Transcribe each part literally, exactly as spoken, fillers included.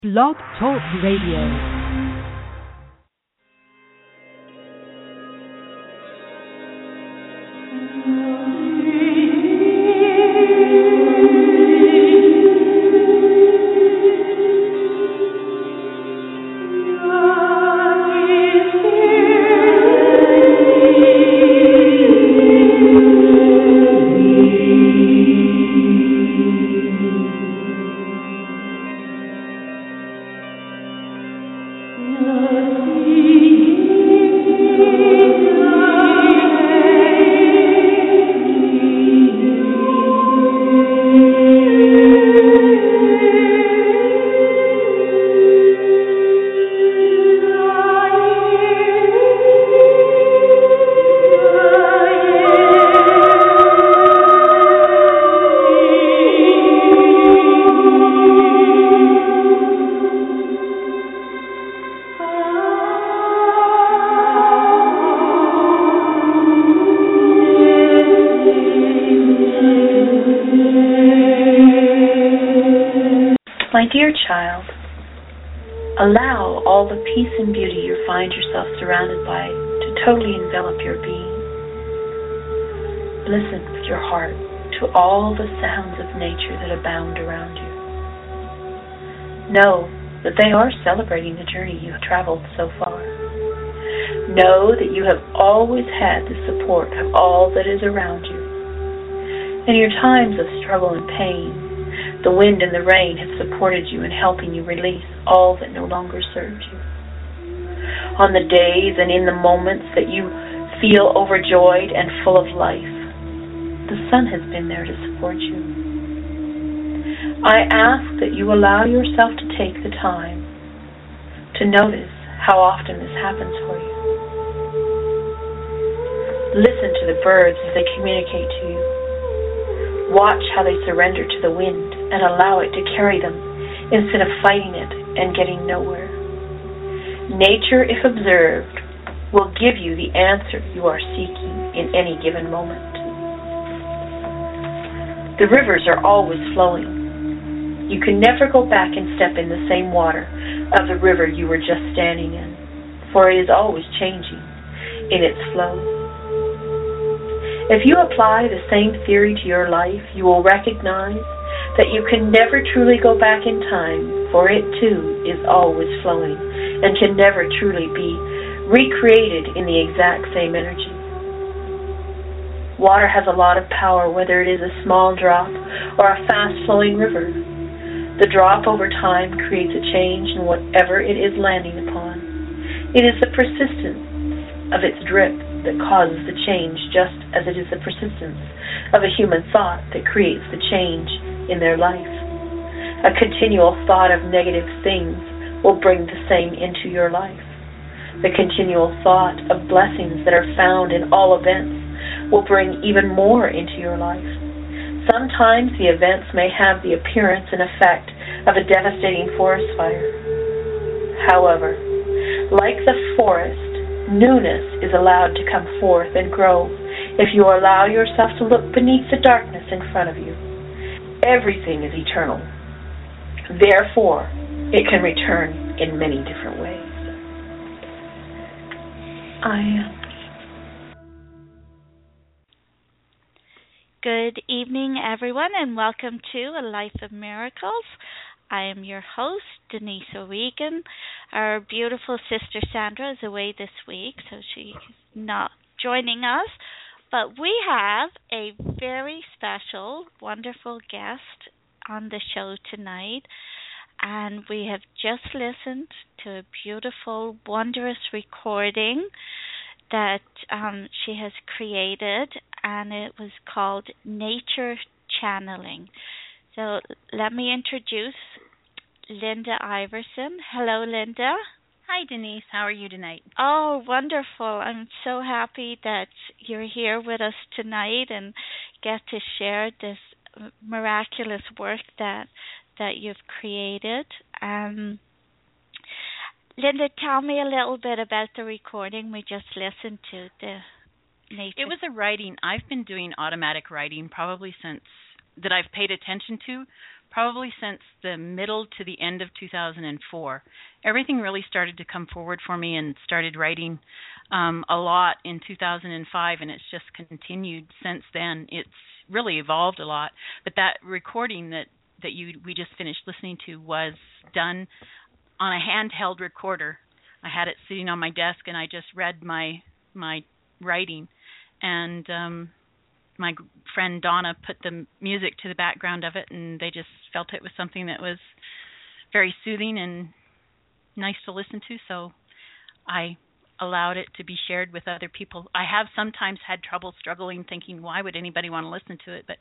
Blog Talk Radio. My dear child, allow all the peace and beauty you find yourself surrounded by to totally envelop your being. Listen with your heart to all the sounds of nature that abound around you. Know that they are celebrating the journey you have traveled so far. Know that you have always had the support of all that is around you. In your times of struggle and pain, the wind and the rain have supported you in helping you release all that no longer serves you. On the days and in the moments that you feel overjoyed and full of life, the sun has been there to support you. I ask that you allow yourself to take the time to notice how often this happens for you. Listen to the birds as they communicate to you. Watch how they surrender to the wind and allow it to carry them instead of fighting it and getting nowhere. Nature, if observed, will give you the answer you are seeking in any given moment. The rivers are always flowing. You can never go back and step in the same water of the river you were just standing in, for it is always changing in its flow. If you apply the same theory to your life, you will recognize that you can never truly go back in time, for it too is always flowing and can never truly be recreated in the exact same energy. Water has a lot of power, whether it is a small drop or a fast-flowing river. The drop over time creates a change in whatever it is landing upon. It is the persistence of its drip that causes the change, just as it is the persistence of a human thought that creates the change in their life. A continual thought of negative things will bring the same into your life. The continual thought of blessings that are found in all events will bring even more into your life. Sometimes the events may have the appearance and effect of a devastating forest fire. However, like the forest, newness is allowed to come forth and grow if you allow yourself to look beneath the darkness in front of you. Everything is eternal. Therefore, it can return in many different ways. I am. Good evening, everyone, and welcome to A Life of Miracles. I am your host, Denise O'Regan. Our beautiful sister Sandra is away this week, so she's not joining us. But we have a very special, wonderful guest on the show tonight. And we have just listened to a beautiful, wondrous recording that um, she has created, and it was called Nature Channeling. So let me introduce Linda Iverson. Hello, Linda. Hi, Denise. How are you tonight? Oh, wonderful. I'm so happy that you're here with us tonight and get to share this miraculous work that that you've created. Um, Linda, tell me a little bit about the recording we just listened to, the nature. It was a writing. I've been doing automatic writing probably since that I've paid attention to probably since the middle to the end of two thousand four. Everything really started to come forward for me and started writing um, a lot in two thousand five, and it's just continued since then. It's really evolved a lot. But that recording that, that you we just finished listening to was done on a handheld recorder. I had it sitting on my desk, and I just read my my writing, and um, my friend Donna put the music to the background of it, and they just felt it was something that was very soothing and nice to listen to, so I allowed it to be shared with other people. I have sometimes had trouble struggling thinking, why would anybody want to listen to it, but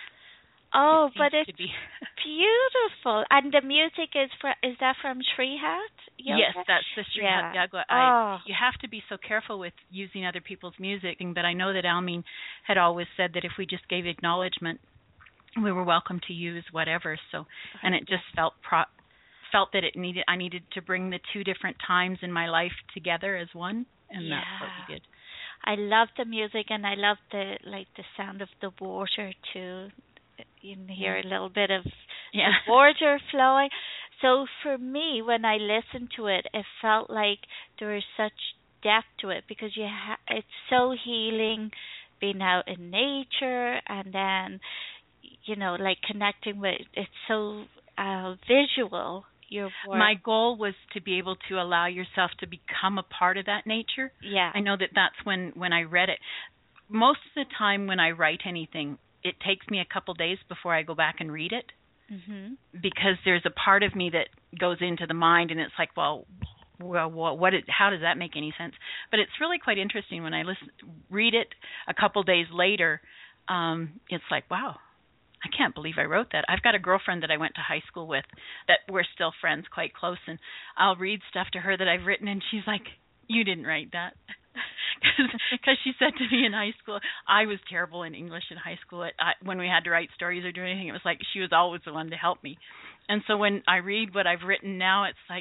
Oh, it but seems it's to be. beautiful. And the music is for, is that from Tree Hat Yoga? Yes, that's the Sri Yeah. Hat Yoga. Oh. I, you have to be so careful with using other people's music, but I know that Almeen had always said that if we just gave acknowledgement, we were welcome to use whatever. So, and it just felt pro- felt that it needed. I needed to bring the two different times in my life together as one, and Yeah. that's what we did. I love the music, and I love the like the sound of the water too. You can hear a little bit of Yeah. the water flowing. So for me, when I listened to it, it felt like there was such depth to it because you ha- it's so healing, being out in nature, and then you know, like connecting with. It's so uh, visual. Your work. My goal was to be able to allow yourself to become a part of that nature. Yeah. I know that that's when, when I read it. Most of the time when I write anything, it takes me a couple days before I go back and read it, Mm-hmm. because there's a part of me that goes into the mind, and it's like, well, well, what, what it, how does that make any sense? But it's really quite interesting when I listen, read it a couple days later. Um, it's like, wow, I can't believe I wrote that. I've got a girlfriend that I went to high school with that we're still friends, quite close, and I'll read stuff to her that I've written, and she's like, you didn't write that. Because she said to me in high school, I was terrible in English in high school. At, I, when we had to write stories or do anything, it was like she was always the one to help me. And so when I read what I've written now, it's like,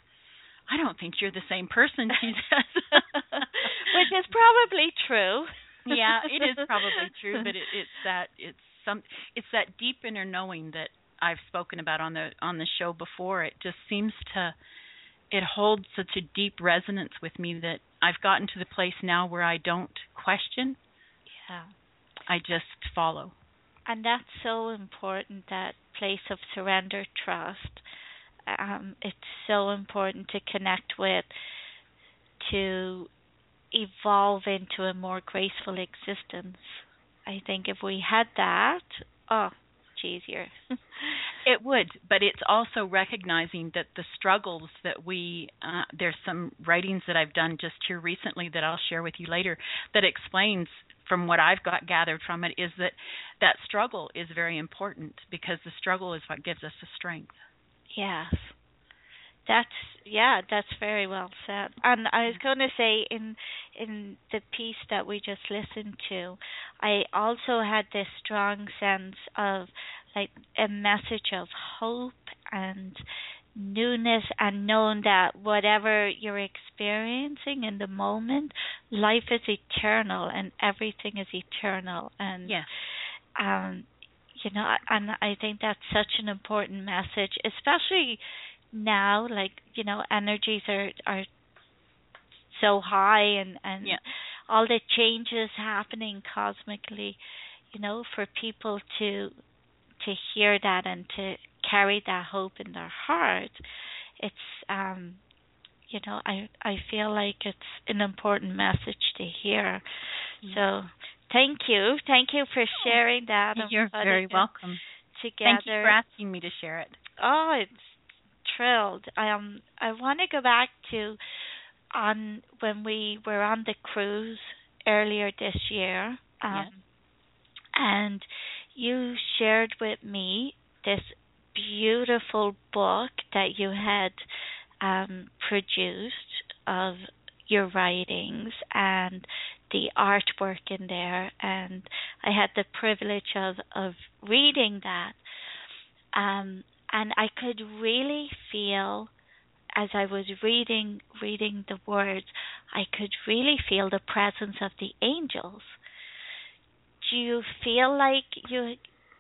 I don't think you're the same person, she says. Which is probably true. Yeah, it is probably true, but it, it's that it's some it's that deep inner knowing that I've spoken about on the on the show before. It just seems to it holds such a deep resonance with me that I've gotten to the place now where I don't question. Yeah. I just follow. And that's so important, that place of surrender, trust. Um, it's so important to connect with, to evolve into a more graceful existence. I think if we had that, oh, it's easier. It would, but it's also recognizing that the struggles that we, uh, there's some writings that I've done just here recently that I'll share with you later that explains from what I've got gathered from it is that that struggle is very important because the struggle is what gives us the strength. Yes. That's yeah, that's very well said. And I was going to say in in the piece that we just listened to, I also had this strong sense of like a message of hope and newness, and knowing that whatever you're experiencing in the moment, life is eternal and everything is eternal. And yes. um, you know, and I think that's such an important message, especially now, like, you know, energies are are so high, and and yeah. all the changes happening cosmically, you know, for people to to hear that and to carry that hope in their heart, it's um you know, I I feel like it's an important message to hear. Yeah. So thank you. Thank you for sharing that. You're very welcome. Together. Thank you for asking me to share it. Oh, it's thrilled. Um, I want to go back to on when we were on the cruise earlier this year, um, yes. and you shared with me this beautiful book that you had um, produced of your writings and the artwork in there, and I had the privilege of, of reading that. Um, And I could really feel, as I was reading reading the words, I could really feel the presence of the angels. Do you feel like you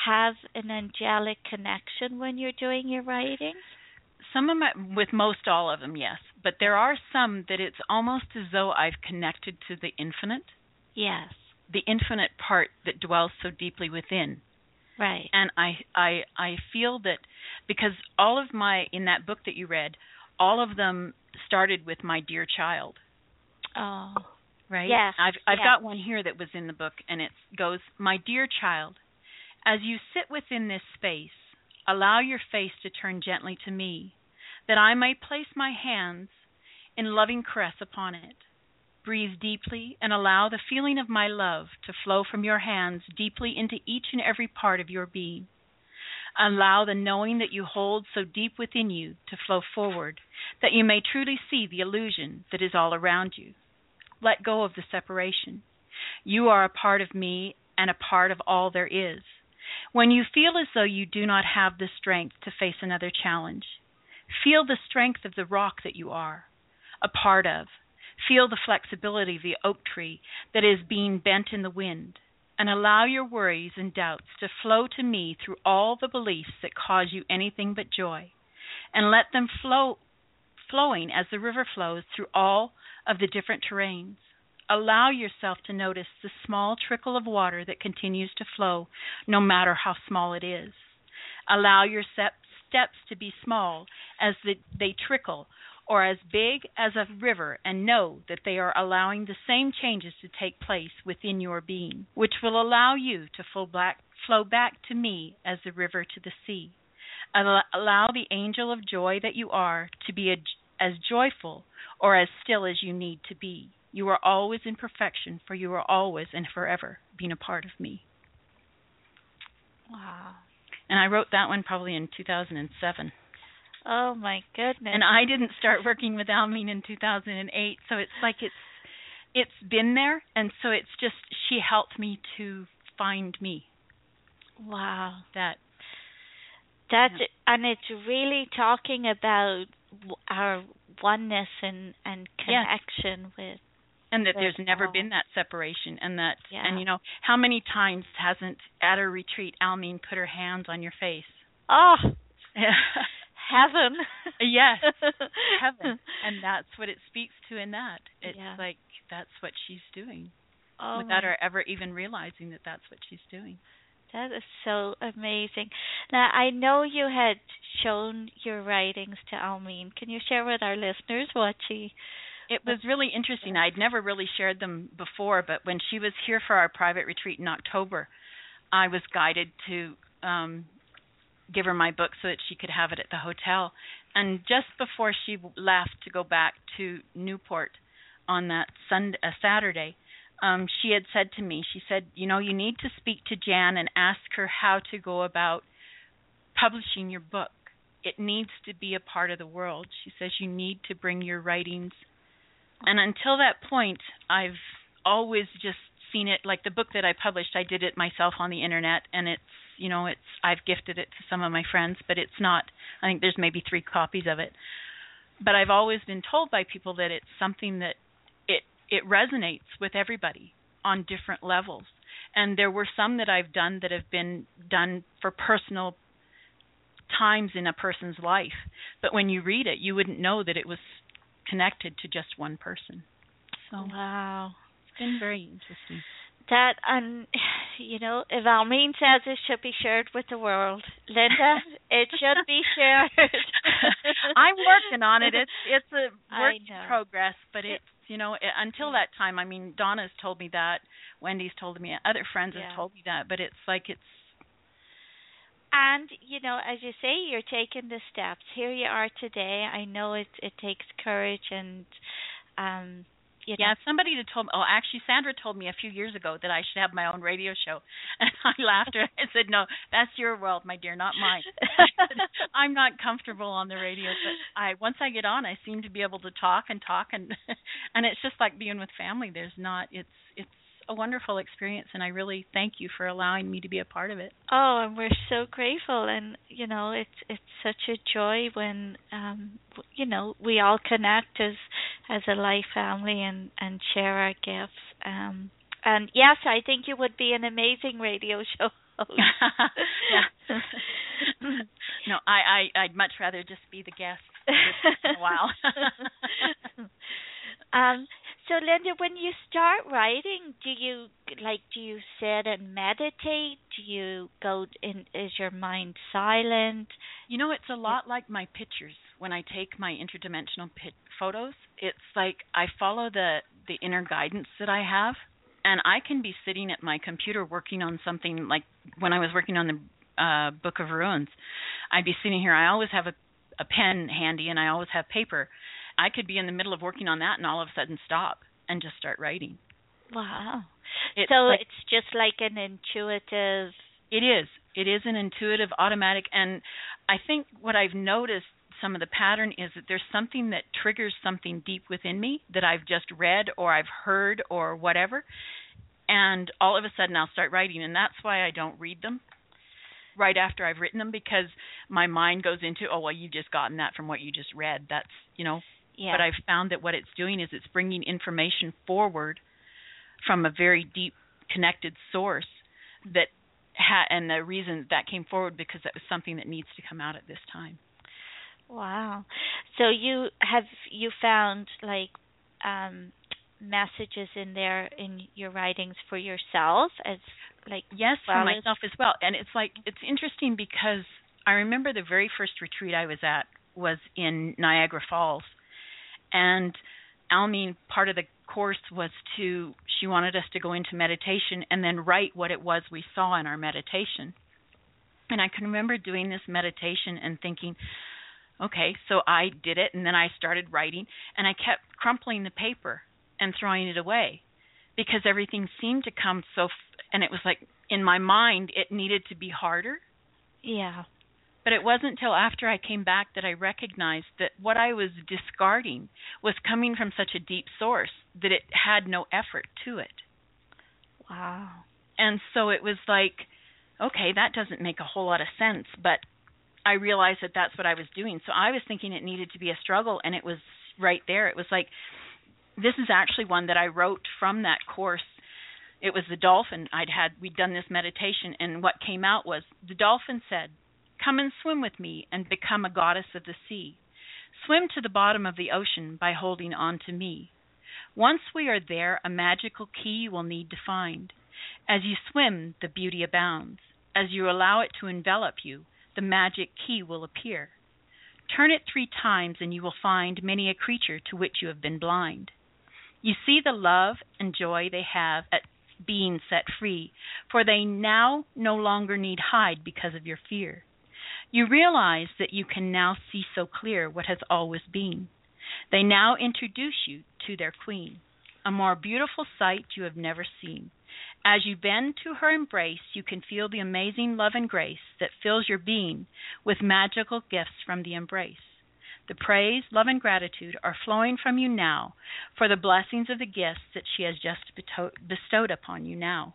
have an angelic connection when you're doing your writings? Some of my, with most all of them, yes. But there are some that it's almost as though I've connected to the infinite. Yes. The infinite part that dwells so deeply within. Right. And I, I, I feel that because all of my, in that book that you read, all of them started with my dear child. Oh. Right? Yes. I've, I've yes. got one here that was in the book, and it goes, my dear child, as you sit within this space, allow your face to turn gently to me, that I may place my hands in loving caress upon it. Breathe deeply and allow the feeling of my love to flow from your hands deeply into each and every part of your being. Allow the knowing that you hold so deep within you to flow forward, that you may truly see the illusion that is all around you. Let go of the separation. You are a part of me and a part of all there is. When you feel as though you do not have the strength to face another challenge, feel the strength of the rock that you are a part of. Feel the flexibility of the oak tree that is being bent in the wind, and allow your worries and doubts to flow to me through all the beliefs that cause you anything but joy, and let them flow, flowing as the river flows through all of the different terrains. Allow yourself to notice the small trickle of water that continues to flow, no matter how small it is. Allow your steps to be small as the, they trickle, or as big as a river, and know that they are allowing the same changes to take place within your being, which will allow you to flow back, flow back to me as the river to the sea. Allow the angel of joy that you are to be a, as joyful or as still as you need to be. You are always in perfection, for you are always and forever being a part of me. Wow. And I wrote that one probably in two thousand seven. Oh my goodness. And I didn't start working with Almeen in two thousand eight, so it's like it's it's been there, and so it's just she helped me to find me. Wow. That That's yeah. And it's really talking about our oneness and, and connection yes. with and that with there's never all. been that separation, and that yeah. and you know, how many times hasn't at a retreat Almeen put her hands on your face? Oh. Heaven. Yes, heaven. And that's what it speaks to in that. It's yeah. like that's what she's doing oh without my. her ever even realizing that that's what she's doing. That is so amazing. Now, I know you had shown your writings to Almeen. Can you share with our listeners what she... It was really interesting. I'd never really shared them before, but when she was here for our private retreat in October, I was guided to... Um, give her my book so that she could have it at the hotel. And just before she left to go back to Newport on that Sunday, uh, Saturday, um, she had said to me, she said, you know, you need to speak to Jan and ask her how to go about publishing your book. It needs to be a part of the world. She says you need to bring your writings. And until that point, I've always just seen it, like the book that I published, I did it myself on the internet, and it's, you know, it's I've gifted it to some of my friends, but it's not, I think there's maybe three copies of it. But I've always been told by people that it's something that it it resonates with everybody on different levels. And there were some that I've done that have been done for personal times in a person's life. But when you read it, you wouldn't know that it was connected to just one person. So wow. It's been very interesting. That, and, you know, if Almeen says it should be shared with the world, Linda, it should be shared. I'm working on it. It's it's a work in progress, but it's, you know, it, until that time, I mean, Donna's told me that, Wendy's told me, other friends yeah. have told me that, but it's like it's... And, you know, as you say, you're taking the steps. Here you are today. I know it, it takes courage and... um. You know. Yeah, somebody had told me, oh, actually, Sandra told me a few years ago that I should have my own radio show. And I laughed at her. I said, no, that's your world, my dear, not mine. I said, I'm not comfortable on the radio, but I once I get on, I seem to be able to talk and talk. And and it's just like being with family. There's not, it's it's a wonderful experience, and I really thank you for allowing me to be a part of it. Oh, and we're so grateful, and you know, it's it's such a joy when um you know, we all connect as as a life family and and share our gifts. Um and yes, I think you would be an amazing radio show yeah. No, I, I, I'd much rather just be the guest for a while. um, so, Linda, when you start writing, do you like do you sit and meditate? Do you go in? Is your mind silent? You know, it's a lot like my pictures. When I take my interdimensional pit photos, it's like I follow the the inner guidance that I have, and I can be sitting at my computer working on something. Like when I was working on the uh, Book of Ruins, I'd be sitting here. I always have a, a pen handy, and I always have paper. I could be in the middle of working on that and all of a sudden stop and just start writing. Wow. It's so like, it's just like an intuitive... It is. It is an intuitive, automatic, and I think what I've noticed, some of the pattern is that there's something that triggers something deep within me that I've just read or I've heard or whatever, and all of a sudden I'll start writing, and that's why I don't read them right after I've written them, because my mind goes into, oh, well, you've just gotten that from what you just read. That's, you know... Yeah. But I've found that what it's doing is it's bringing information forward from a very deep, connected source that, ha- and the reason that came forward because that was something that needs to come out at this time. Wow. So you have you found like um, messages in there in your writings for yourself as like yes, well for myself as well. And it's like it's interesting because I remember the very first retreat I was at was in Niagara Falls. And Almeen, part of the course was to, she wanted us to go into meditation and then write what it was we saw in our meditation. And I can remember doing this meditation and thinking, okay, so I did it, and then I started writing, and I kept crumpling the paper and throwing it away because everything seemed to come so, f- and it was like, in my mind, it needed to be harder. Yeah. But it wasn't until after I came back that I recognized that what I was discarding was coming from such a deep source that it had no effort to it. Wow. And so it was like, okay, that doesn't make a whole lot of sense, but I realized that that's what I was doing. So I was thinking it needed to be a struggle, and it was right there. It was like, this is actually one that I wrote from that course. It was the dolphin. I'd had, we'd done this meditation, and what came out was, the dolphin said, "Come and swim with me and become a goddess of the sea. Swim to the bottom of the ocean by holding on to me. Once we are there, a magical key you will need to find. As you swim, the beauty abounds. As you allow it to envelop you, the magic key will appear. Turn it three times and you will find many a creature to which you have been blind. You see the love and joy they have at being set free, for they now no longer need hide because of your fear. You realize that you can now see so clear what has always been. They now introduce you to their queen, a more beautiful sight you have never seen. As you bend to her embrace, you can feel the amazing love and grace that fills your being with magical gifts from the embrace. The praise, love, and gratitude are flowing from you now for the blessings of the gifts that she has just bestowed upon you now."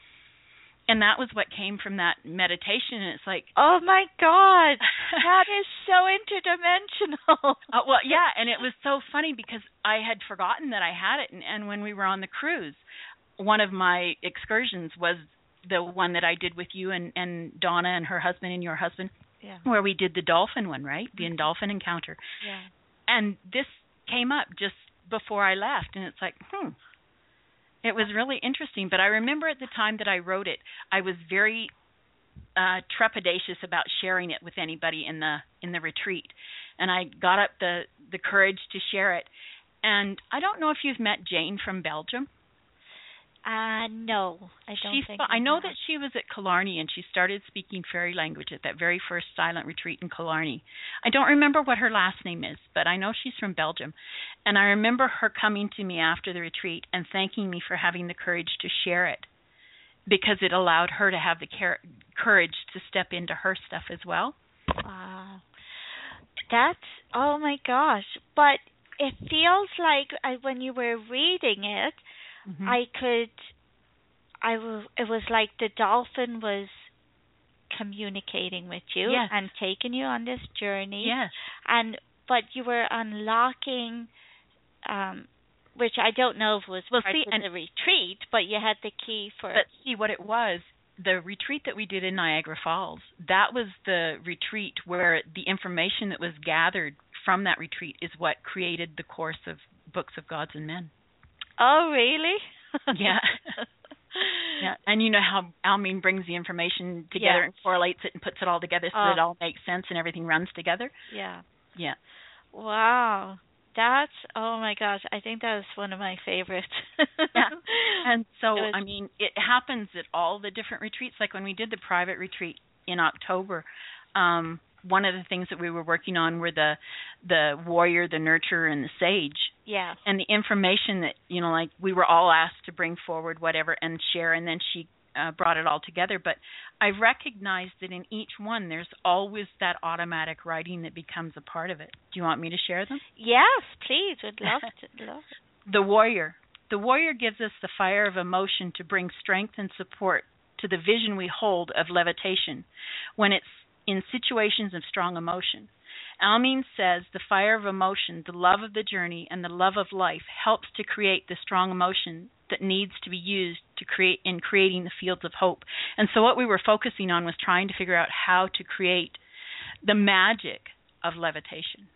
And that was what came from that meditation. And it's like, oh my God, that is so interdimensional. uh, well, yeah, and it was so funny because I had forgotten that I had it. And, and when we were on the cruise, one of my excursions was the one that I did with you and, and Donna and her husband and your husband, yeah. where we did the dolphin one, right? The dolphin encounter. Yeah. And this came up just before I left, and it's like, hmm. It was really interesting, but I remember at the time that I wrote it, I was very uh, trepidatious about sharing it with anybody in the in the retreat, and I got up the the courage to share it. And I don't know if you've met Jane from Belgium. Uh, no, I don't She's, think I know have. that she was at Killarney, and she started speaking fairy language at that very first silent retreat in Killarney. I don't remember what her last name is, but I know she's from Belgium. And I remember her coming to me after the retreat and thanking me for having the courage to share it, because it allowed her to have the car- courage to step into her stuff as well. Wow. That's, oh my gosh. But it feels like I, when you were reading it, Mm-hmm. I could, I w- it was like the dolphin was communicating with you yes. and taking you on this journey. Yes. And, but you were unlocking, um, which I don't know if was well, part see, of and the retreat, but you had the key for But see, what it was, the retreat that we did in Niagara Falls, that was the retreat where the information that was gathered from that retreat is what created the course of Books of Gods and Men. Oh, really? Yeah. Yeah, and you know how Almeen brings the information together Yeah. and correlates it and puts it all together so Oh. that it all makes sense and everything runs together. Yeah. Yeah. Wow. That's, oh my gosh, I think that was one of my favorites. Yeah. And so, Good. I mean, it happens at all the different retreats. Like when we did the private retreat in October, um, one of the things that we were working on were the the warrior, the nurturer, and the sage. Yeah. And the information that, you know, like we were all asked to bring forward whatever and share, and then she uh, brought it all together. But I recognized that in each one there's always that automatic writing that becomes a part of it. Do you want me to share them? Yes, please. Would love to. Love it. The warrior. The warrior gives us the fire of emotion to bring strength and support to the vision we hold of levitation when it's in situations of strong emotion. Almeen says the fire of emotion, the love of the journey, and the love of life helps to create the strong emotion that needs to be used to create in creating the fields of hope. And so what we were focusing on was trying to figure out how to create the magic of levitation.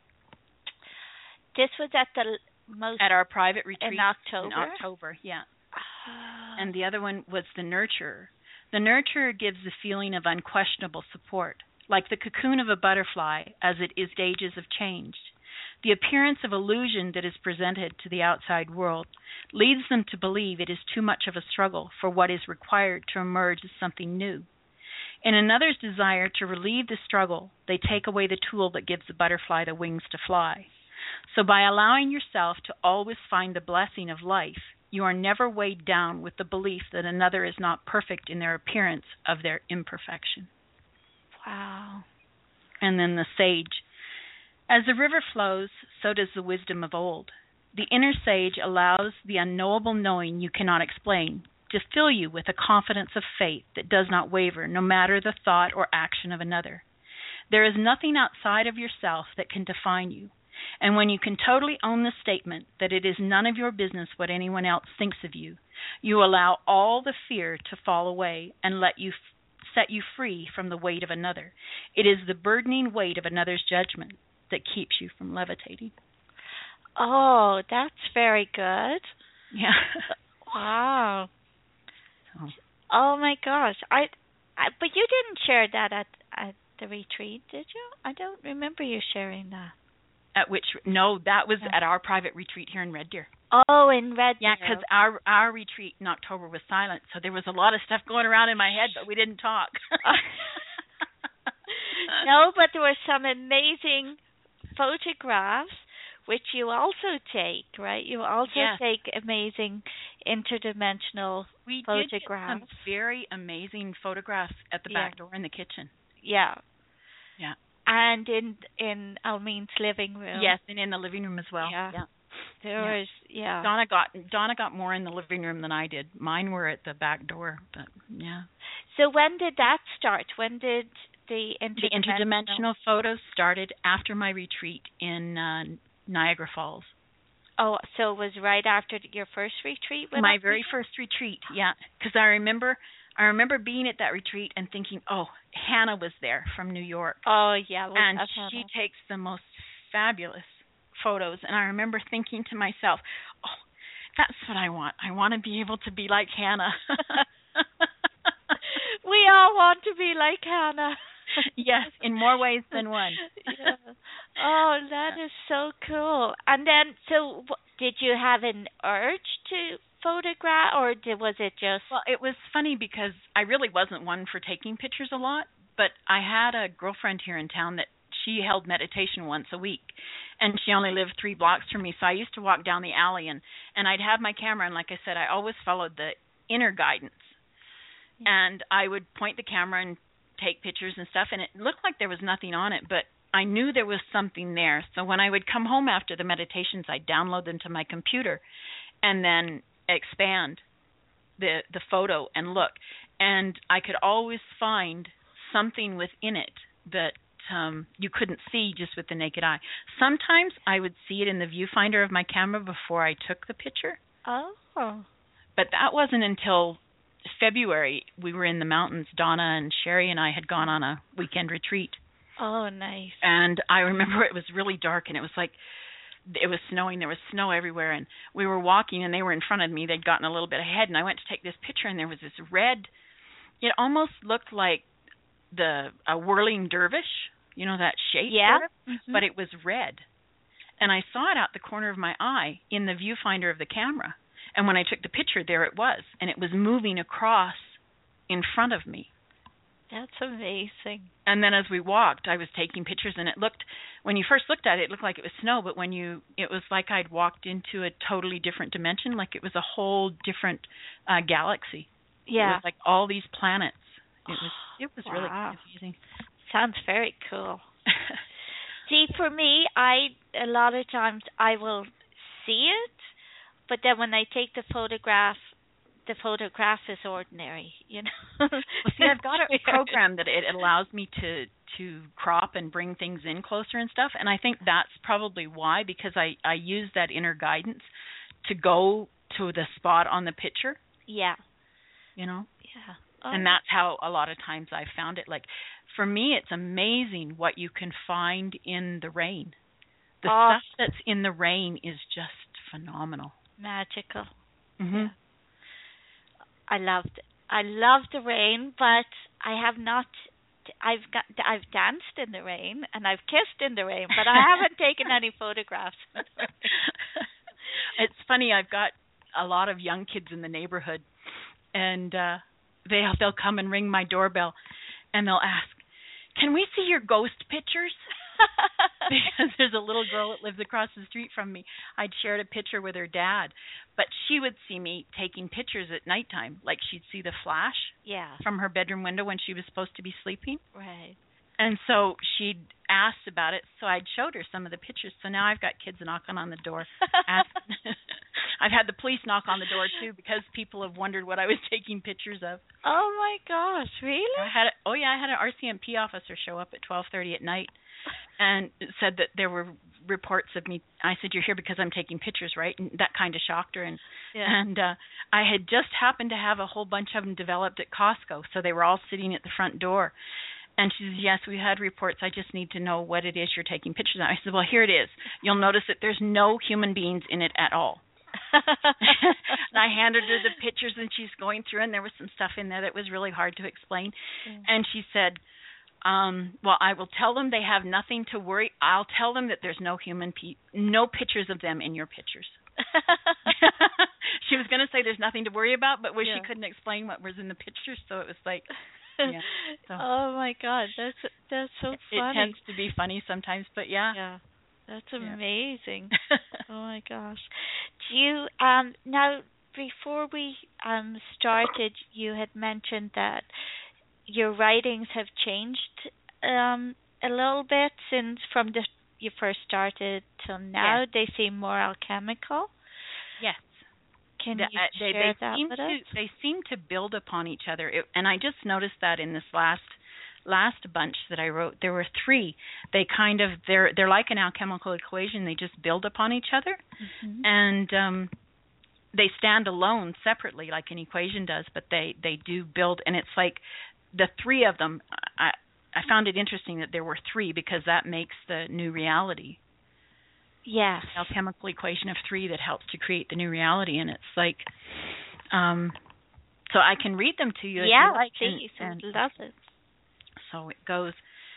This was at the l- most At our private retreat in October. In October, yeah. Ah. And the other one was the nurturer. The nurturer gives the feeling of unquestionable support, like the cocoon of a butterfly as it is stages of change. The appearance of illusion that is presented to the outside world leads them to believe it is too much of a struggle for what is required to emerge as something new. In another's desire to relieve the struggle, they take away the tool that gives the butterfly the wings to fly. So by allowing yourself to always find the blessing of life, you are never weighed down with the belief that another is not perfect in their appearance of their imperfection. Wow. And then the sage. As the river flows, so does the wisdom of old. The inner sage allows the unknowable knowing you cannot explain to fill you with a confidence of faith that does not waver, no matter the thought or action of another. There is nothing outside of yourself that can define you. And when you can totally own the statement that it is none of your business what anyone else thinks of you, you allow all the fear to fall away and let you f- set you free from the weight of another. It is the burdening weight of another's judgment that keeps you from levitating. Oh, that's very good. Yeah. Wow. So. Oh my gosh. I, I but you didn't share that at at the retreat, did you? I don't remember you sharing that. At which, no, that was Yeah. at our private retreat here in Red Deer. Oh, in Red Yeah, Deer. because our our retreat in October was silent, so there was a lot of stuff going around in my head, but we didn't talk. No, but there were some amazing photographs which you also take, right? You also Yes. take amazing interdimensional we did get photographs. some very amazing photographs at the Yeah. back door in the kitchen. Yeah. Yeah. And in in Almeen's living room. Yes, and in the living room as well. Yeah. yeah. There Yeah. was yeah. Donna got Donna got more in the living room than I did. Mine were at the back door, but yeah. So when did that start? When did the interdimensional The interdimensional photos started after my retreat in uh, Niagara Falls. Oh, so it was right after your first retreat with My us? very first retreat, yeah, because I remember I remember being at that retreat and thinking, oh, Hannah was there from New York. Oh yeah, well, and that's she Hannah. takes the most fabulous photos, and I remember thinking to myself, oh, that's what I want. I want to be able to be like Hannah. We all want to be like Hannah. Yes, in more ways than one. Yeah. Oh, that is so cool. And then, so w- did you have an urge to photograph, or did, was it just? Well, it was funny because I really wasn't one for taking pictures a lot, but I had a girlfriend here in town that she held meditation once a week, and she only lived three blocks from me, so I used to walk down the alley, and, and I'd have my camera, and like I said, I always followed the inner guidance, and I would point the camera and take pictures and stuff, and it looked like there was nothing on it, but I knew there was something there. So when I would come home after the meditations, I'd download them to my computer and then expand the the photo and look. And I could always find something within it that um, you couldn't see just with the naked eye. Sometimes I would see it in the viewfinder of my camera before I took the picture, Oh. but that wasn't until February, we were in the mountains. Donna and Sherry and I had gone on a weekend retreat. Oh, nice. And I remember it was really dark, and it was like, it was snowing. There was snow everywhere, and we were walking, and they were in front of me. They'd gotten a little bit ahead, and I went to take this picture, and there was this red, it almost looked like the a whirling dervish, you know, that shape, yeah. sort of, mm-hmm. but it was red. And I saw it out the corner of my eye in the viewfinder of the camera. And when I took the picture, there it was, and it was moving across in front of me. That's amazing. And then as we walked, I was taking pictures, and it looked, when you first looked at it, it looked like it was snow, but when you, it was like I'd walked into a totally different dimension, like it was a whole different uh, galaxy. Yeah. It was like all these planets. It was, it was wow. really amazing. Sounds very cool. See, for me, I, a lot of times I will see it, but then when I take the photograph, the photograph is ordinary, you know. Well, see, I've got a program that it allows me to to crop and bring things in closer and stuff, and I think that's probably why, because I, I use that inner guidance to go to the spot on the picture. Yeah. You know? Yeah. Oh. And that's how a lot of times I found it. Like, for me, it's amazing what you can find in the rain. The oh. stuff that's in the rain is just phenomenal. Magical. Mm-hmm. Yeah. I loved I love the rain, but I have not. I've got I've danced in the rain and I've kissed in the rain, but I haven't taken any photographs. It's funny. I've got a lot of young kids in the neighborhood, and uh, they they'll come and ring my doorbell, and they'll ask, "Can we see your ghost pictures?" Because there's a little girl that lives across the street from me. I'd shared a picture with her dad, but she would see me taking pictures at nighttime. Like, she'd see the flash yeah. from her bedroom window when she was supposed to be sleeping. Right. And so she'd asked about it, so I'd showed her some of the pictures. So now I've got kids knocking on the door. asking. I've had the police knock on the door, too, because people have wondered what I was taking pictures of. Oh, my gosh, really? I had a, oh, yeah, I had an R C M P officer show up at twelve thirty at night and said that there were reports of me. I said, "You're here because I'm taking pictures, right?" And that kind of shocked her. And yeah. and uh, I had just happened to have a whole bunch of them developed at Costco, so they were all sitting at the front door. And she says, "Yes, we had reports. I just need to know what it is you're taking pictures of." I said, "Well, here it is. You'll notice that there's no human beings in it at all." And I handed her the pictures, and she's going through, and there was some stuff in there that was really hard to explain. Yeah. And she said, Um, well, I will tell them they have nothing to worry. I'll tell them that there's no human, pe- no pictures of them in your pictures. She was going to say there's nothing to worry about, but where yeah. she couldn't explain what was in the pictures, so it was like, yeah. So oh my God, that's that's so it, funny. It tends to be funny sometimes, but yeah. Yeah, that's Yeah. amazing. Oh my gosh. Do you um now before we um started, you had mentioned that your writings have changed um, a little bit since from the you first started till now. Yes. They seem more alchemical. Yes. Can the, you uh, they, share they that seem with to, us? They seem to build upon each other, it, and I just noticed that in this last last bunch that I wrote, there were three. They kind of they're they're like an alchemical equation. They just build upon each other, Mm-hmm. and um, they stand alone separately, like an equation does. But they they do build, and it's like the three of them. I I found it interesting that there were three because that makes the new reality. Yes. Alchemical equation of three that helps to create the new reality, and it's like, um, so I can read them to you. If yeah, you like, please. and, and I love it. So it goes.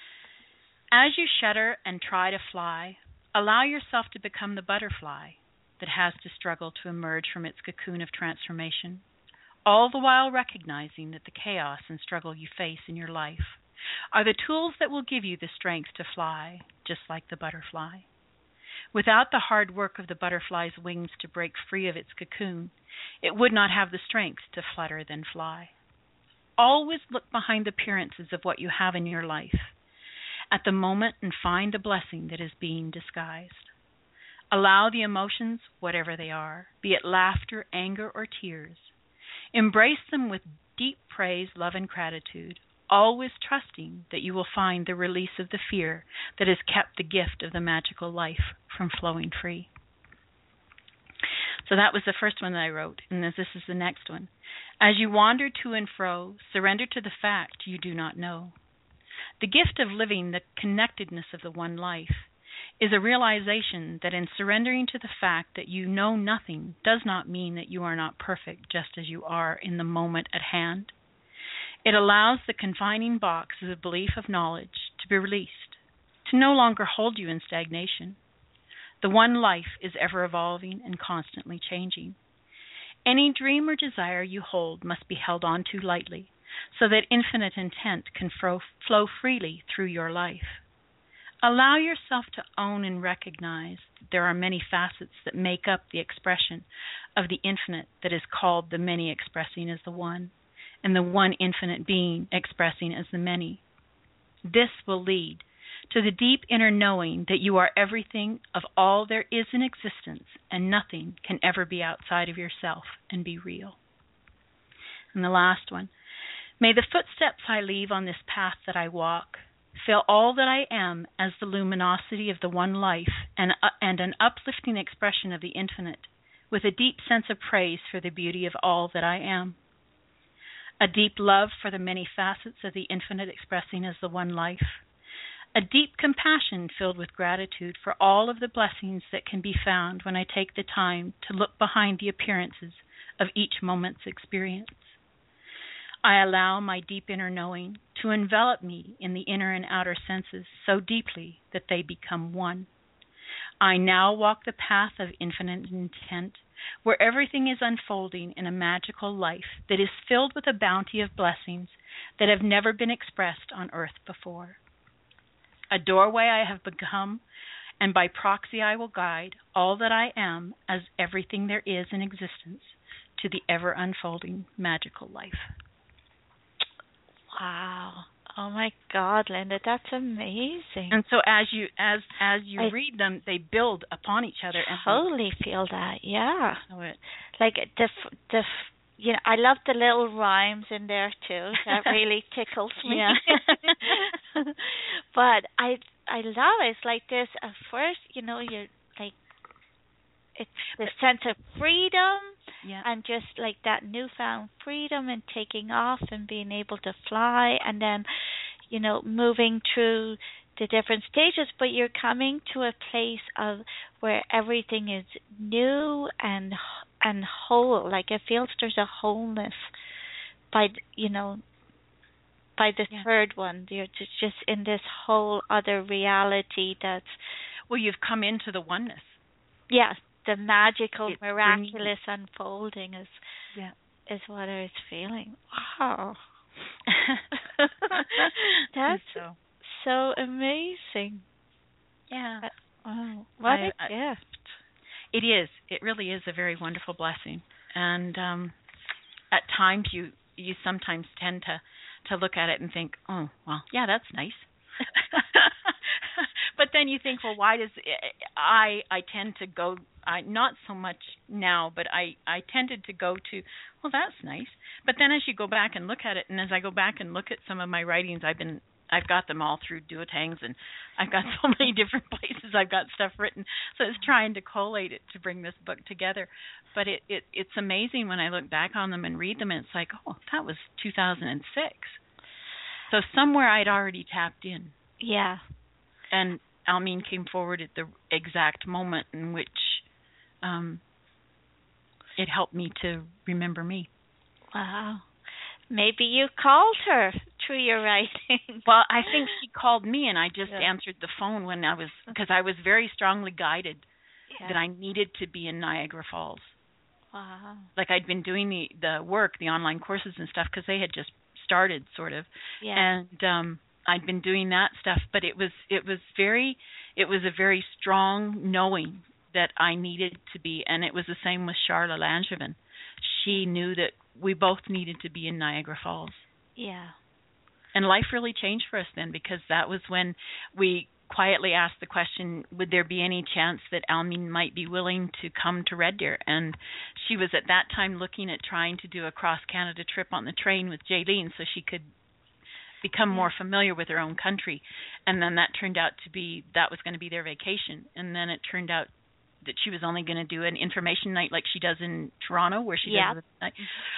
As you shudder and try to fly, allow yourself to become the butterfly that has to struggle to emerge from its cocoon of transformation, all the while recognizing that the chaos and struggle you face in your life are the tools that will give you the strength to fly, just like the butterfly. Without the hard work of the butterfly's wings to break free of its cocoon, it would not have the strength to flutter then fly. Always look behind the appearances of what you have in your life at the moment and find the blessing that is being disguised. Allow the emotions, whatever they are, be it laughter, anger, or tears. Embrace them with deep praise, love, and gratitude, always trusting that you will find the release of the fear that has kept the gift of the magical life from flowing free. So that was the first one that I wrote, and this is the next one. As you wander to and fro, surrender to the fact you do not know. The gift of living the connectedness of the one life is a realization that in surrendering to the fact that you know nothing does not mean that you are not perfect just as you are in the moment at hand. It allows the confining box of the belief of knowledge to be released, to no longer hold you in stagnation. The one life is ever evolving and constantly changing. Any dream or desire you hold must be held on to lightly, so that infinite intent can flow, flow freely through your life. Allow yourself to own and recognize that there are many facets that make up the expression of the infinite that is called the many expressing as the one, and the one infinite being expressing as the many. This will lead to the deep inner knowing that you are everything of all there is in existence, and nothing can ever be outside of yourself and be real. And the last one, may the footsteps I leave on this path that I walk fill all that I am as the luminosity of the one life and, uh, and an uplifting expression of the infinite, with a deep sense of praise for the beauty of all that I am. A deep love for the many facets of the infinite expressing as the one life. A deep compassion filled with gratitude for all of the blessings that can be found when I take the time to look behind the appearances of each moment's experience. I allow my deep inner knowing to envelop me in the inner and outer senses so deeply that they become one. I now walk the path of infinite intent, where everything is unfolding in a magical life that is filled with a bounty of blessings that have never been expressed on earth before. A doorway I have become, and by proxy I will guide all that I am as everything there is in existence to the ever-unfolding magical life. Wow. Oh my God, Linda, that's amazing. And so as you as as you I read them, they build upon each other. And totally feel that, yeah. So it, Like the f- the f- you know, I love the little rhymes in there too. That really tickles me. Yeah. But I I love it. It's like this. At first, you know, you're like, it's the sense of freedom. Yeah. And just like that newfound freedom and taking off and being able to fly, and then, you know, moving through the different stages, but you're coming to a place of where everything is new and and whole. Like it feels there's a wholeness by, you know, by the Yeah. third one. You're just just in this whole other reality that's, Well, you've come into the oneness. yeah, the magical, It's miraculous unfolding is Yeah. is what I was feeling. Wow. That's so. so amazing. Yeah. Uh, Wow. What I- a I- gift. It is. It really is a very wonderful blessing. And um, at times you you sometimes tend to, to look at it and think, oh, well, yeah, that's nice. But then you think, well, why does I I tend to go, I not so much now, but I, I tended to go to, well, that's nice. But then as you go back and look at it, and as I go back and look at some of my writings, I've been I've got them all through Duotangs, and I've got so many different places I've got stuff written. So it's trying to collate it to bring this book together. But it, it it's amazing when I look back on them and read them, and it's like, oh, that was two thousand six. So somewhere I'd already tapped in. Yeah. And Almeen came forward at the exact moment in which um, it helped me to remember me. Wow. Maybe you called her through your writing. Well, I think she called me, and I just Yeah. answered the phone when I was, because I was very strongly guided Yeah. that I needed to be in Niagara Falls. Wow. Like I'd been doing the, the work, the online courses and stuff, because they had just started, sort of. Yeah. And um, I'd been doing that stuff, but it was it was very, it was a very strong knowing that I needed to be, and it was the same with Charla Langevin. She knew that we both needed to be in Niagara Falls. Yeah. And life really changed for us then, because that was when we quietly asked the question, would there be any chance that Almeen might be willing to come to Red Deer? And she was at that time looking at trying to do a cross-Canada trip on the train with Jaylene so she could become more familiar with her own country. And then that turned out to be, that was going to be their vacation. And then it turned out that she was only going to do an information night like she does in Toronto, where she Yeah. does it.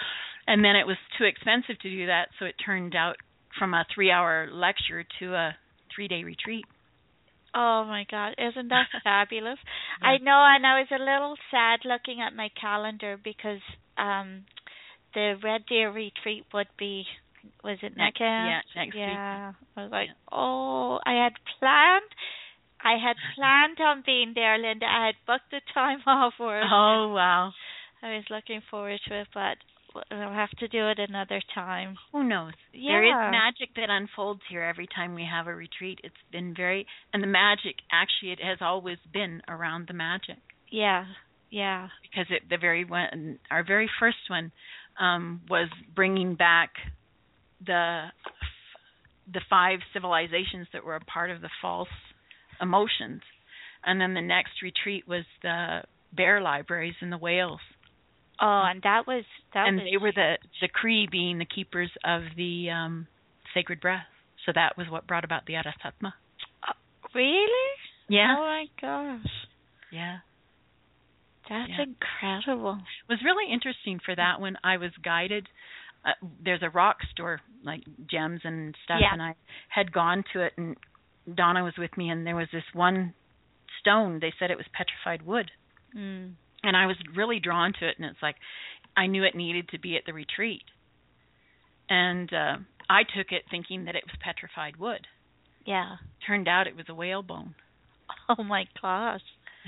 And then it was too expensive to do that, so it turned out from a three-hour lecture to a three-day retreat. Oh my God, isn't that fabulous? Yeah. I know, and I was a little sad looking at my calendar because um the Red Deer retreat would be, was it next? Next, yeah, next yeah. week. Yeah, I was like, Yeah. oh, I had planned, I had planned on being there, Linda. I had booked the time off for it. Oh, wow. I was looking forward to it, but I'll have to do it another time. Who knows? Yeah. There is magic that unfolds here every time we have a retreat. It's been very, and the magic, actually, it has always been around the magic. Yeah, yeah. Because it, the very one, our very first one um, was bringing back the the five civilizations that were a part of the false emotions. And then the next retreat was the bear libraries in the whales. Oh, and that was that and was they were the the Cree being the keepers of the um, sacred breath. So that was what brought about the Arasatma. uh, really? Yeah. Oh my gosh. Yeah. That's Yeah. incredible. It was really interesting for that one. I was guided. Uh, there's a rock store, like gems and stuff, Yeah. and I had gone to it, and Donna was with me, and there was this one stone. They said it was petrified wood. Mm. And I was really drawn to it, and it's like I knew it needed to be at the retreat. And uh, I took it thinking that it was petrified wood. Yeah. Turned out it was a whale bone. Oh my gosh.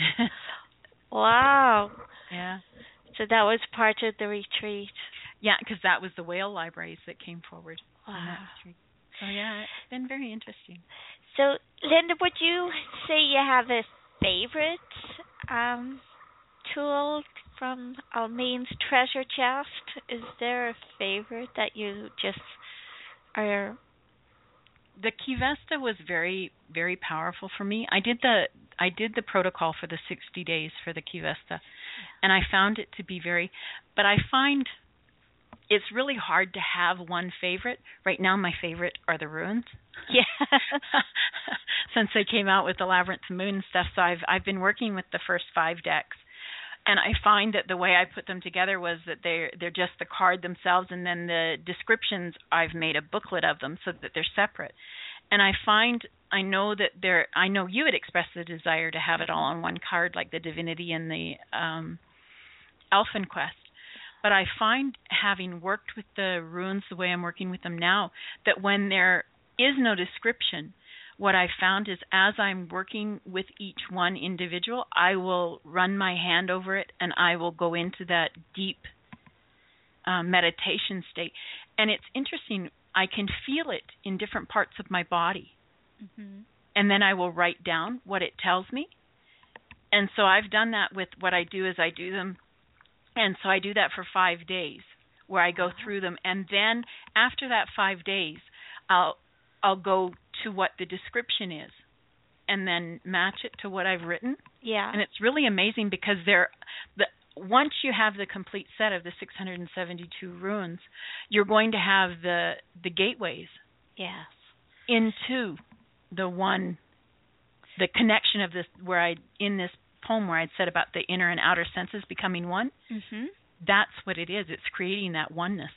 Wow. Yeah. So that was part of the retreat. Yeah, because that was the whale libraries that came forward. on that Wow. retreat. So yeah, it's been very interesting. So, Linda, would you say you have a favorite um, tool from Almeen's treasure chest? Is there a favorite that you just are? The Kivesta was very, very powerful for me. I did the I did the protocol for the sixty days for the Kivesta, and I found it to be very. But I find it's really hard to have one favorite. Right now, my favorite are the runes. Yeah. Since they came out with the Labyrinth Moon stuff, so I've I've been working with the first five decks, and I find that the way I put them together was that they're they're just the card themselves, and then the descriptions I've made a booklet of them so that they're separate. And I find I know that there I know you had expressed the desire to have it all on one card, like the Divinity and the um, Elfin Quest. But I find, having worked with the runes the way I'm working with them now, that when there is no description, what I found is as I'm working with each one individual, I will run my hand over it and I will go into that deep uh, meditation state. And it's interesting, I can feel it in different parts of my body. Mm-hmm. And then I will write down what it tells me. And so I've done that with what I do is I do them. And so I do that for five days where I go through them. And then after that five days, I'll I'll go to what the description is and then match it to what I've written. Yeah. And it's really amazing because they're the once you have the complete set of the six hundred seventy-two runes, you're going to have the the gateways Yes. into the one the connection of this where I in this poem where I'd said about the inner and outer senses becoming one. Mhm. That's what it is. It's creating that oneness.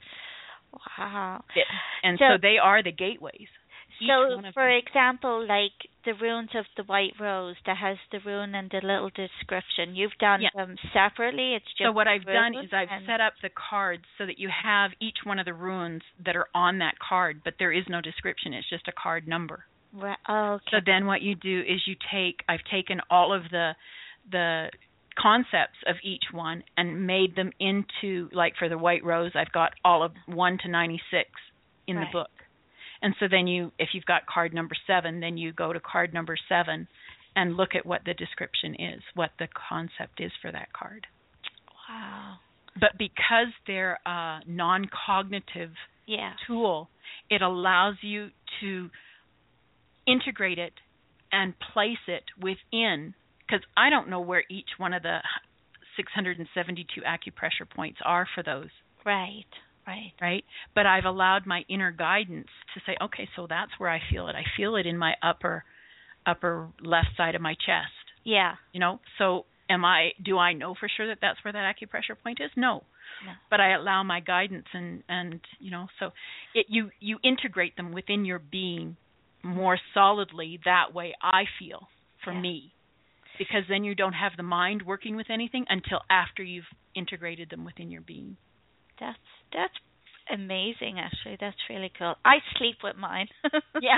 Wow. It, and So- so, they are the gateways. Each So, one of for them. example, like the runes of the white rose that has the rune and the little description, you've done Yeah. them separately. It's just So what I've done runes is I've and- set up the cards so that you have each one of the runes that are on that card, but there is no description. It's just a card number. Right. Oh, okay. So then what you do is you take, I've taken all of the the concepts of each one and made them into, like for the white rose, I've got all of one to ninety-six in Right. the book. And so then you, if you've got card number seven, then you go to card number seven and look at what the description is, what the concept is for that card. Wow. But because they're a non-cognitive Yeah. tool, it allows you to integrate it and place it within, because I don't know where each one of the six hundred seventy-two acupressure points are for those, Right. Right. right? But I've allowed my inner guidance to say, okay, so that's where I feel it. I feel it in my upper upper left side of my chest, Yeah. you know? So, am I, do I know for sure that that's where that acupressure point is? No. No. But I allow my guidance and, and you know, so it, you, you integrate them within your being more solidly that way, I feel, for yeah. me. Because then you don't have the mind working with anything until after you've integrated them within your being. That's, that's amazing, actually. That's really cool. I sleep with mine. yeah.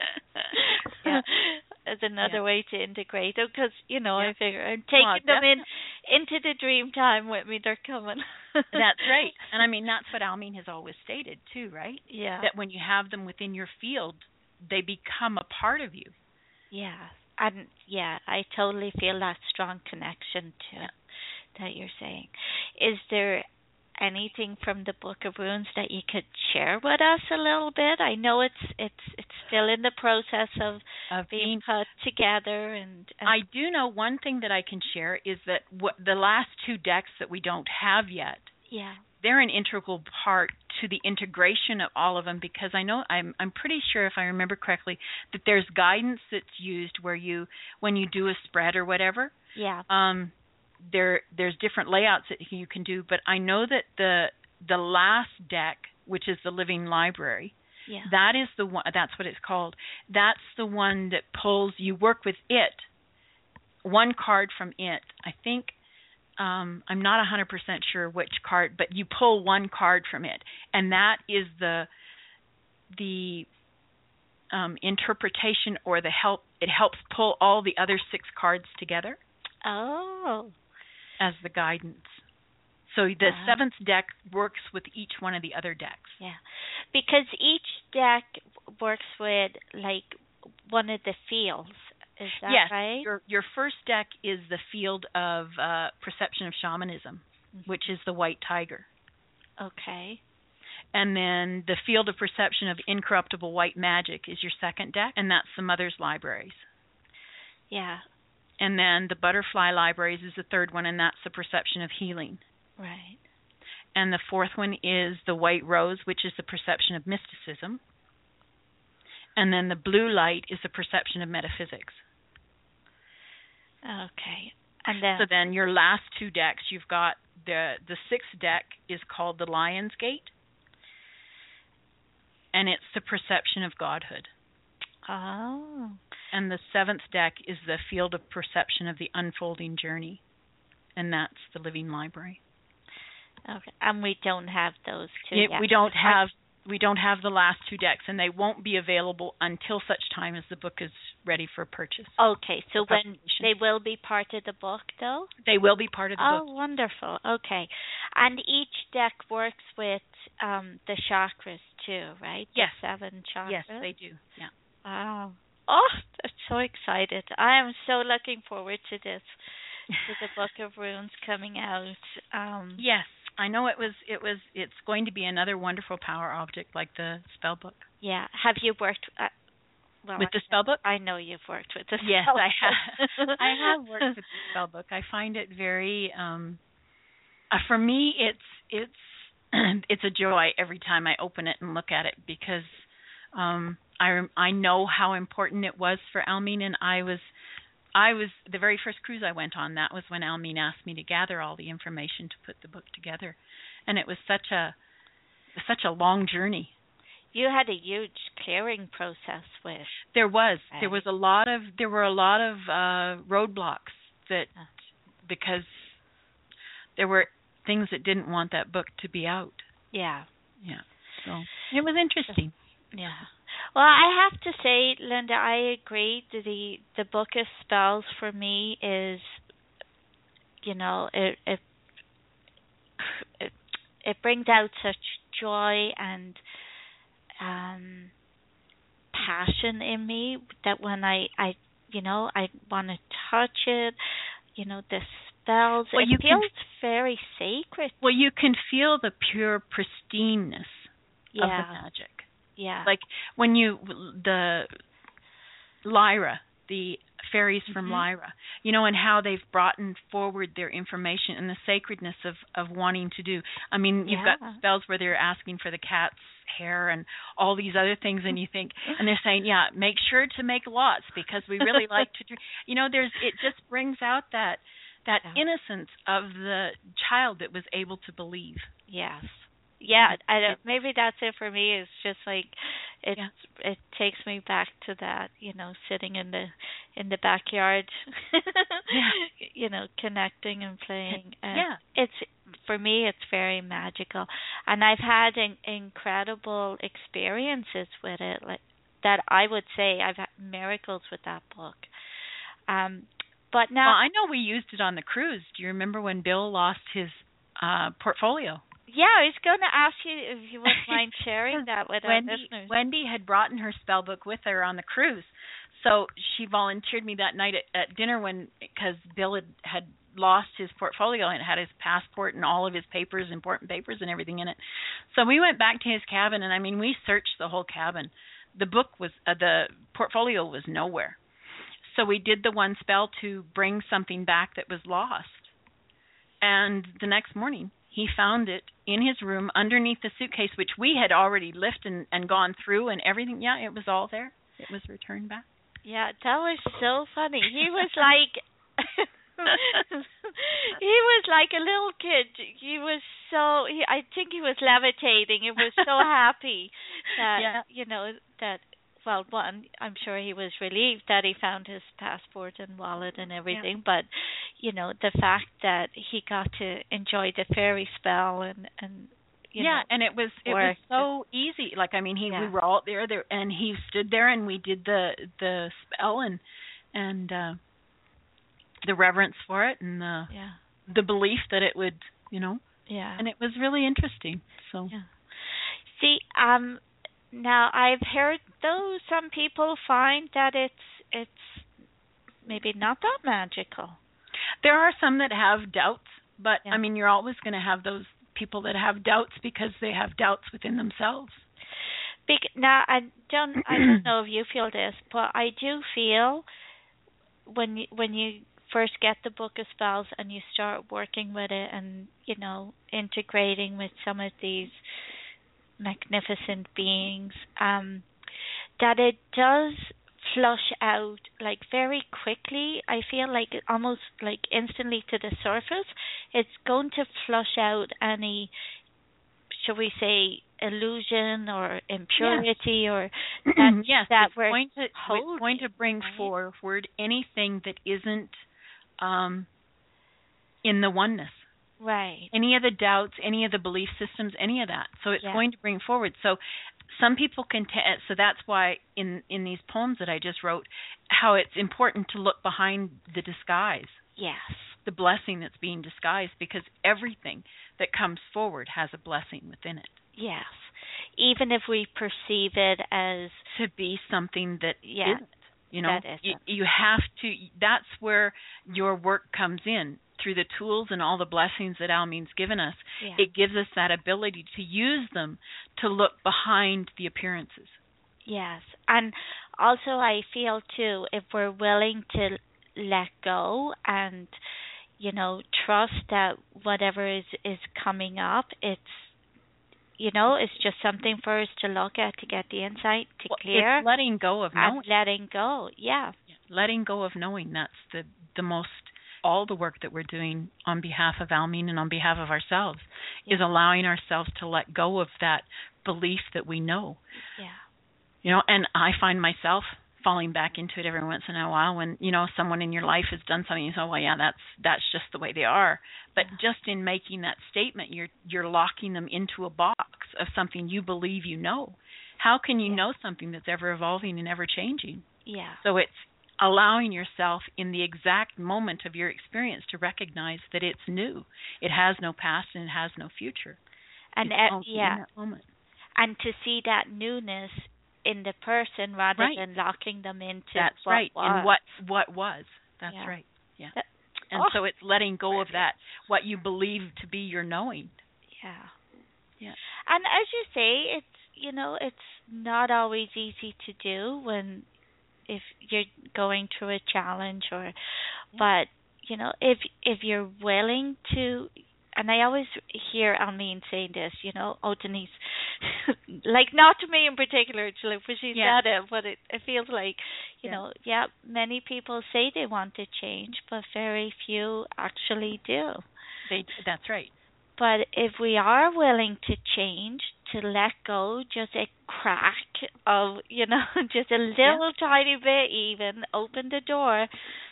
yeah. As another yeah. way to integrate them, because, you know, yeah. I figure I'm taking well, them in into the dream time with me. They're coming. That's right. And I mean, that's what Almeen has always stated too, right? Yeah. That when you have them within your field, they become a part of you. Yeah. And yeah, I totally feel that strong connection to yeah. it that you're saying. Is there anything from the Book of Runes that you could share with us a little bit? I know it's it's it's still in the process of, of being, being put together. And, and I do know one thing that I can share is that what, the last two decks that we don't have yet, yeah, they're an integral part to the integration of all of them, because I know I'm I'm pretty sure, if I remember correctly, that there's guidance that's used where you, when you do a spread or whatever, yeah, um, there there's different layouts that you can do. But I know that the the last deck, which is the Living Library, yeah, that is the one. That's what it's called. That's the one that pulls. You work with it, one card from it. I think. Um, I'm not one hundred percent sure which card, but you pull one card from it, and that is the the um, interpretation or the help. It helps pull all the other six cards together. Oh, as the guidance. So the uh-huh. seventh deck works with each one of the other decks. Yeah, because each deck works with like one of the fields. Is that yes, right? your your first deck is the field of uh, perception of shamanism, mm-hmm. which is the white tiger. Okay. And then the field of perception of incorruptible white magic is your second deck, and that's the Mother's Libraries. Yeah. And then the Butterfly Libraries is the third one, and that's the perception of healing. Right. And the fourth one is the White Rose, which is the perception of mysticism. And then the Blue Light is the perception of metaphysics. Okay. And then, so then your last two decks, you've got the the sixth deck is called the Lion's Gate, and it's the perception of godhood. Oh. And the seventh deck is the field of perception of the unfolding journey, and that's the Living Library. Okay. And we don't have those two it, yet. We don't have we don't have the last two decks, and they won't be available until such time as the book is ready for purchase. Okay, so when they will be part of the book, though? They will be part of the oh, book. Oh, wonderful. Okay. And each deck works with um, the chakras, too, right? Yes. The seven chakras? Yes, they do. Yeah. Wow. Oh, I'm so excited. I am so looking forward to this, to the Book of Runes coming out. Um, yes. I know it was. It was. It's going to be another wonderful power object like the spell book. Yeah. Have you worked uh, well, with the spell book? I know you've worked with the spell yes, book. Yes, I have. I have worked with the spell book. I find it very. Um, uh, for me, it's it's it's a joy every time I open it and look at it, because um, I I know how important it was for Almeen, and I was. I was the very first cruise I went on. That was when Almeen asked me to gather all the information to put the book together, and it was such a such a long journey. You had a huge clearing process with. There was right? there was a lot of there were a lot of uh, roadblocks that uh. because there were things that didn't want that book to be out. Yeah, yeah. So it was interesting. Yeah. Well, I have to say, Linda, I agree. The the Book of Spells for me is, you know, it it it, it brings out such joy and um, passion in me that when I, I you know, I want to touch it, you know, the spells, well, it you feels can, very sacred. Well, you can feel the pure pristineness yeah. of the magic. Yeah. Like when you, the Lyra, the fairies from mm-hmm. Lyra, you know, and how they've brought forward their information and the sacredness of, of wanting to do. I mean, you've yeah. got spells where they're asking for the cat's hair and all these other things, and you think, and they're saying, yeah, make sure to make lots because we really like to, you know, there's, it just brings out that, that Yeah. innocence of the child that was able to believe. Yes. Yeah, I don't, maybe that's it for me. It's just like it Yeah. it takes me back to that, you know, sitting in the in the backyard, Yeah. you know, connecting and playing. And Yeah. it's for me, it's very magical, and I've had in, incredible experiences with it. Like that, I would say I've had miracles with that book. Um, but now, Well, I know we used it on the cruise. Do you remember when Bill lost his uh, portfolio? yeah, I was going to ask you if you wouldn't mind sharing that with our Wendy, listeners. Wendy had brought in her spell book with her on the cruise, so she volunteered me that night at, at dinner when because Bill had, had lost his portfolio and it had his passport and all of his papers, important papers and everything in it. So we went back to his cabin, and I mean, we searched the whole cabin. The book was uh, the portfolio was nowhere. So we did the one spell to bring something back that was lost. And the next morning, he found it in his room underneath the suitcase, which we had already lifted and, and gone through and everything. Yeah, it was all there. It was returned back. Yeah, that was so funny. He was like, he was like a little kid. He was so, he, I think he was levitating. He was so happy that, Yeah. you know, that, well, one, I'm sure he was relieved that he found his passport and wallet and everything, yeah. But, you know, the fact that he got to enjoy the fairy spell and, and you yeah, know, and it was it was so easy. Like, I mean, he yeah. we were all there, there, and he stood there, and we did the the spell and and uh, the reverence for it, and the yeah. the belief that it would, you know, yeah, and it was really interesting. So, yeah. See, um. Now, I've heard, though, some people find that it's it's maybe not that magical. There are some that have doubts, but, yeah. I mean, you're always going to have those people that have doubts because they have doubts within themselves. Be- now, I don't, I don't know if you feel this, but I do feel when you, when you first get the Book of Spells and you start working with it and, you know, integrating with some of these magnificent beings, um, that it does flush out like very quickly. I feel like it almost like instantly to the surface. It's going to flush out any, shall we say, illusion or impurity yes. or that, yes, that it's we're going to holding, it's going to bring right? forward anything that isn't um, in the oneness. Right. Any of the doubts, any of the belief systems, any of that. So it's yeah. going to bring forward. So some people can, t- so that's why in, in these poems that I just wrote, how it's important to look behind the disguise. Yes. The blessing that's being disguised, because everything that comes forward has a blessing within it. Yes. Even if we perceive it as to be something that yeah, isn't. You know, that isn't. You, you have to, that's where your work comes in. Through the tools and all the blessings that Almeen's given us, yeah. it gives us that ability to use them to look behind the appearances. Yes. And also I feel, too, if we're willing to let go and, you know, trust that whatever is, is coming up, it's, you know, it's just something for us to look at, to get the insight, to well, clear. It's letting go of knowing. And letting go, yeah. Letting go of knowing. That's the, the most... all the work that we're doing on behalf of Almeen and on behalf of ourselves yeah. is allowing ourselves to let go of that belief that we know. Yeah. You know, and I find myself falling back into it every once in a while when, you know, someone in your life has done something, you say, well, yeah, that's that's just the way they are. But yeah. just in making that statement, you're you're locking them into a box of something you believe you know. How can you yeah. know something that's ever evolving and ever changing? Yeah. So it's allowing yourself in the exact moment of your experience to recognize that it's new. It has no past and it has no future. And uh, yeah, in that moment. And to see that newness in the person rather right. than locking them into That's what right. was. And what what was. That's yeah. right. Yeah. That, and oh, so it's letting go of that, what you believe to be your knowing. Yeah. Yeah. And as you say, it's, you know, it's not always easy to do when if you're going through a challenge or yeah. but you know if if you're willing to, and I always hear Almeen saying this, you know, oh Denise, like not to me in particular, Julie, but she Yeah. said it, but it, it feels like, you Yeah. know, yeah, many people say they want to change, but very few actually do. They, that's right. But if we are willing to change, to let go just a crack of, you know, just a little yeah. tiny bit even, open the door,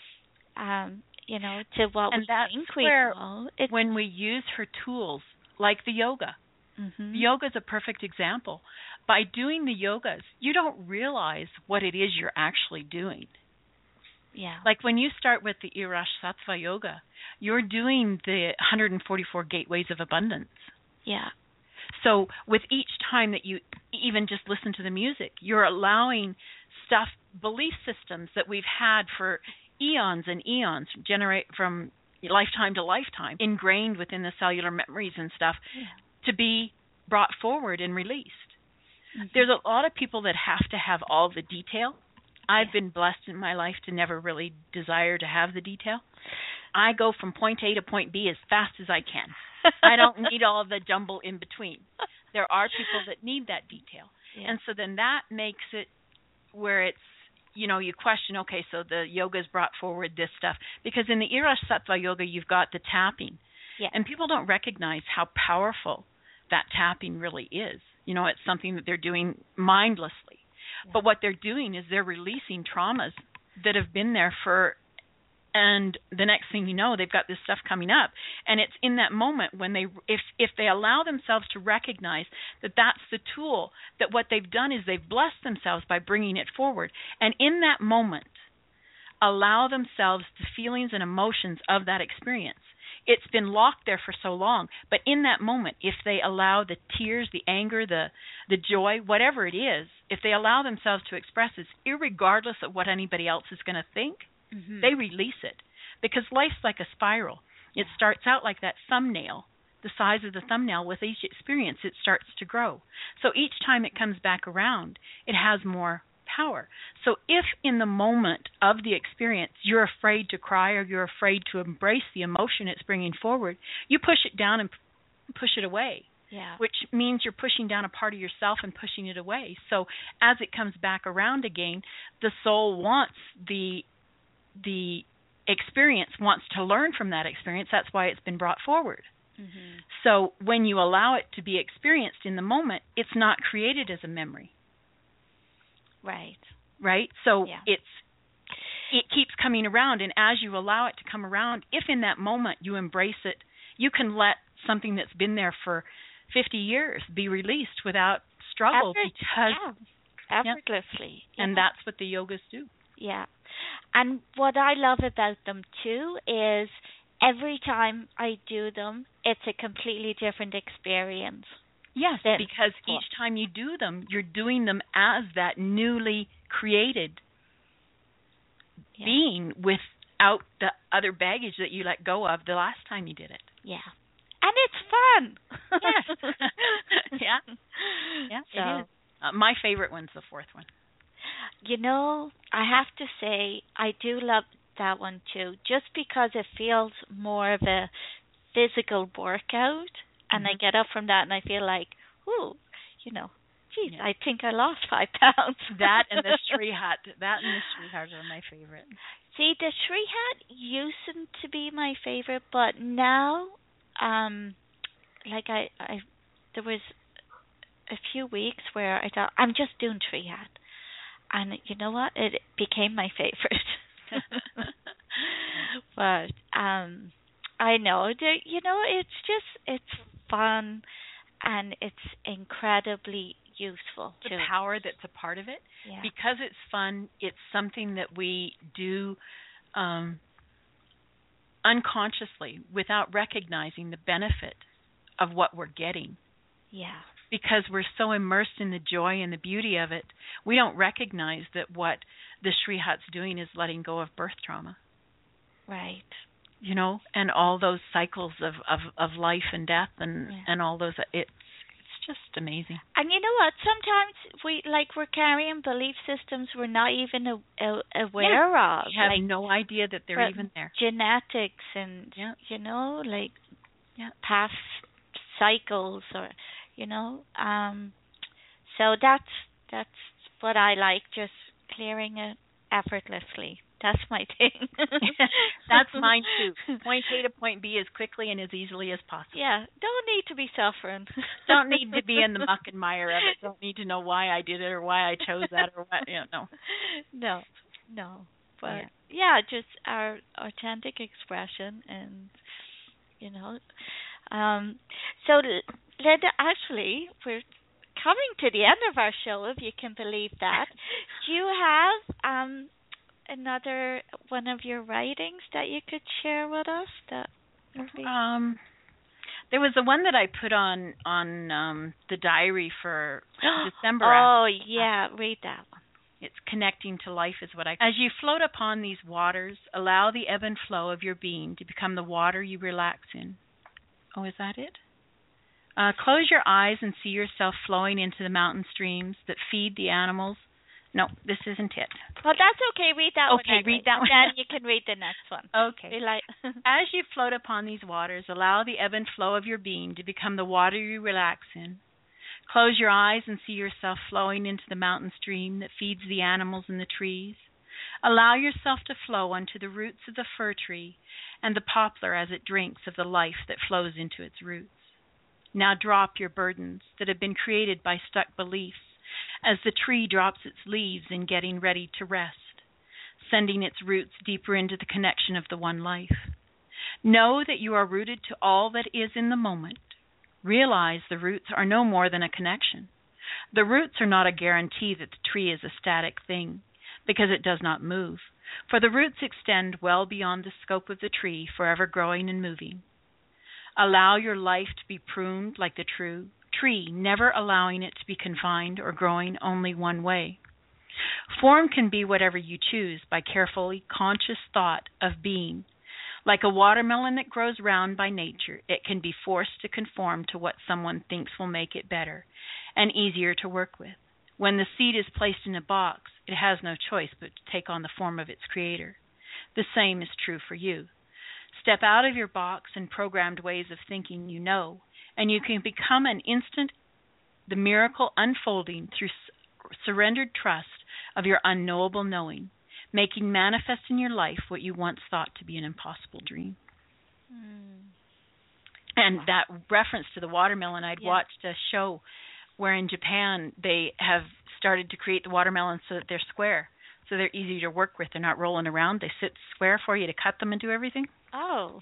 um, you know, to what and we that's think we where know. It's, when we use her tools, like the yoga. Mm-hmm. Yoga is a perfect example. By doing the yogas, you don't realize what it is you're actually doing. Yeah. Like when you start with the Irash Sattva Yoga, you're doing the one hundred forty-four gateways of abundance. Yeah. So with each time that you even just listen to the music, you're allowing stuff, belief systems that we've had for eons and eons, generate from lifetime to lifetime, ingrained within the cellular memories and stuff, yeah. to be brought forward and released. Mm-hmm. There's a lot of people that have to have all the detail. I've yeah. been blessed in my life to never really desire to have the detail. I go from point A to point B as fast as I can. I don't need all the jumble in between. There are people that need that detail. Yeah. And so then that makes it where it's, you know, you question, okay, so the yoga's brought forward this stuff. Because in the Irash Sattva Yoga, you've got the tapping. Yeah. And people don't recognize how powerful that tapping really is. You know, it's something that they're doing mindlessly. Yeah. But what they're doing is they're releasing traumas that have been there for, and the next thing you know, they've got this stuff coming up. And it's in that moment when they, if if they allow themselves to recognize that that's the tool, that what they've done is they've blessed themselves by bringing it forward. And in that moment, allow themselves the feelings and emotions of that experience. It's been locked there for so long, but in that moment, if they allow the tears, the anger, the the joy, whatever it is, if they allow themselves to express it, irregardless of what anybody else is going to think, mm-hmm. they release it. Because life's like a spiral. It starts out like that thumbnail, the size of the thumbnail. With each experience, it starts to grow. So each time it comes back around, it has more power. So if in the moment of the experience you're afraid to cry or you're afraid to embrace the emotion it's bringing forward, you push it down and p- push it away. Yeah. Which means you're pushing down a part of yourself and pushing it away. So as it comes back around again, the soul wants the the experience, wants to learn from that experience. That's why it's been brought forward. Mm-hmm. So when you allow it to be experienced in the moment, it's not created as a memory. Right. Right? So yeah. it's it keeps coming around, and as you allow it to come around, if in that moment you embrace it, you can let something that's been there for fifty years be released without struggle. Effort, because yeah. effortlessly. Yeah. And yeah. that's what the yogas do. Yeah. And what I love about them too is every time I do them, it's a completely different experience. Yes, because each time you do them, you're doing them as that newly created yeah. being without the other baggage that you let go of the last time you did it. Yeah. And it's fun. Yes. yeah. Yeah, so, it is. Uh, my favorite one's the fourth one. You know, I have to say, I do love that one too, just because it feels more of a physical workout. And mm-hmm. I get up from that and I feel like, ooh, you know, geez, yeah. I think I lost five pounds. That and the Shri Hat. That and the Shri Hat are my favorite. See, the Shri Hat used to be my favorite, but now, um, like I, I, there was a few weeks where I thought, I'm just doing Shri Hat. And you know what? It became my favorite. But, um, I know, you know, it's just, it's fun, and it's incredibly useful. The too. power that's a part of it, yeah. because it's fun, it's something that we do um, unconsciously without recognizing the benefit of what we're getting. Yeah. Because we're so immersed in the joy and the beauty of it, we don't recognize that what the Shri Hat's doing is letting go of birth trauma. Right. You know, and all those cycles of, of, of life and death and, yeah. and all those, it's it's just amazing. And you know what? Sometimes we, like, we're carrying belief systems we're not even a, a, aware yeah. of. We have like, no idea that they're even there. Genetics and, yeah. you know, like yeah. past cycles or, you know. Um, so that's that's what I like, just clearing it effortlessly. That's my thing. That's mine too. Point A to point B as quickly and as easily as possible. Yeah, don't need to be suffering. Don't need to be in the muck and mire of it. Don't need to know why I did it or why I chose that or what. You know, no. No, no. But Yeah. yeah, just our authentic expression, and you know. Um, so, Linda, actually, we're coming to the end of our show, if you can believe that. Do you have um, another one of your writings that you could share with us? That would be... Um, there was the one that I put on on um, the diary for December. Oh, yeah, read that one. It's connecting to life is what I... As you float upon these waters, allow the ebb and flow of your being to become the water you relax in. Oh, is that it? Uh, close your eyes and see yourself flowing into the mountain streams that feed the animals. No, this isn't it. Well, that's okay. Read that okay, one. Okay, read that one. Then you can read the next one. Okay. Like As you float upon these waters, allow the ebb and flow of your being to become the water you relax in. Close your eyes and see yourself flowing into the mountain stream that feeds the animals and the trees. Allow yourself to flow onto the roots of the fir tree and the poplar as it drinks of the life that flows into its roots. Now drop your burdens that have been created by stuck beliefs as the tree drops its leaves in getting ready to rest, sending its roots deeper into the connection of the one life. Know that you are rooted to all that is in the moment. Realize the roots are no more than a connection. The roots are not a guarantee that the tree is a static thing, because it does not move, for the roots extend well beyond the scope of the tree, forever growing and moving. Allow your life to be pruned like the true tree, never allowing it to be confined or growing only one way. Form can be whatever you choose by carefully conscious thought of being. Like a watermelon that grows round by nature, it can be forced to conform to what someone thinks will make it better and easier to work with. When the seed is placed in a box, it has no choice but to take on the form of its creator. The same is true for you. Step out of your box and programmed ways of thinking you know, and you can become an instant, the miracle unfolding through surrendered trust of your unknowable knowing, making manifest in your life what you once thought to be an impossible dream. Mm. And that reference to the watermelon, I'd yeah. watched a show where in Japan they have started to create the watermelons so that they're square, so they're easy to work with. They're not rolling around. They sit square for you to cut them and do everything. Oh.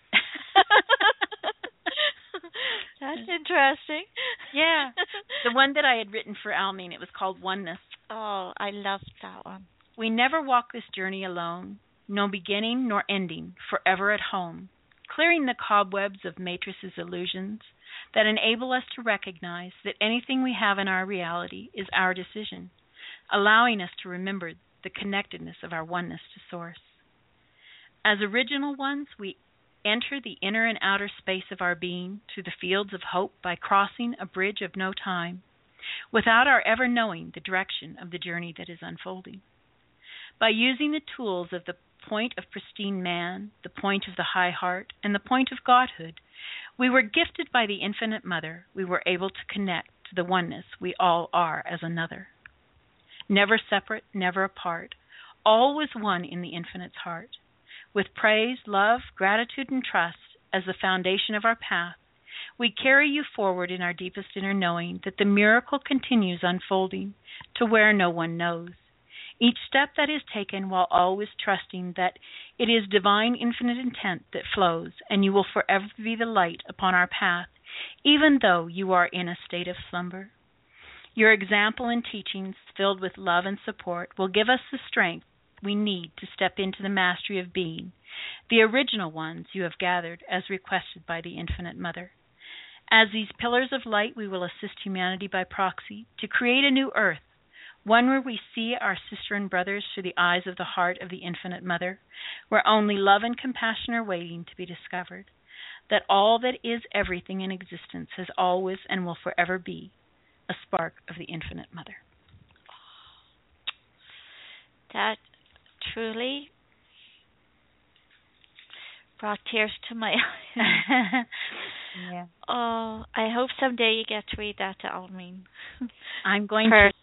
That's interesting. Yeah. The one that I had written for Almeen, it was called Oneness. Oh, I loved that one. We never walk this journey alone, no beginning nor ending, forever at home, clearing the cobwebs of matrices illusions that enable us to recognize that anything we have in our reality is our decision, allowing us to remember the connectedness of our oneness to Source. As original ones, we enter the inner and outer space of our being through the fields of hope by crossing a bridge of no time, without our ever knowing the direction of the journey that is unfolding. By using the tools of the point of pristine man, the point of the high heart, and the point of Godhood, we were gifted by the Infinite Mother. We were able to connect to the oneness we all are as another. Never separate, never apart, always one in the Infinite's heart. With praise, love, gratitude, and trust as the foundation of our path, we carry you forward in our deepest inner knowing that the miracle continues unfolding to where no one knows. Each step that is taken while always trusting that it is divine infinite intent that flows, and you will forever be the light upon our path, even though you are in a state of slumber. Your example and teachings filled with love and support will give us the strength we need to step into the mastery of being, the original ones you have gathered as requested by the Infinite Mother. As these pillars of light, we will assist humanity by proxy to create a new earth, one where we see our sister and brothers through the eyes of the heart of the Infinite Mother, where only love and compassion are waiting to be discovered, that all that is everything in existence has always and will forever be a spark of the Infinite Mother. That truly brought tears to my eyes. Yeah. Oh, I hope someday you get to read that to Almeen. I'm going Her- to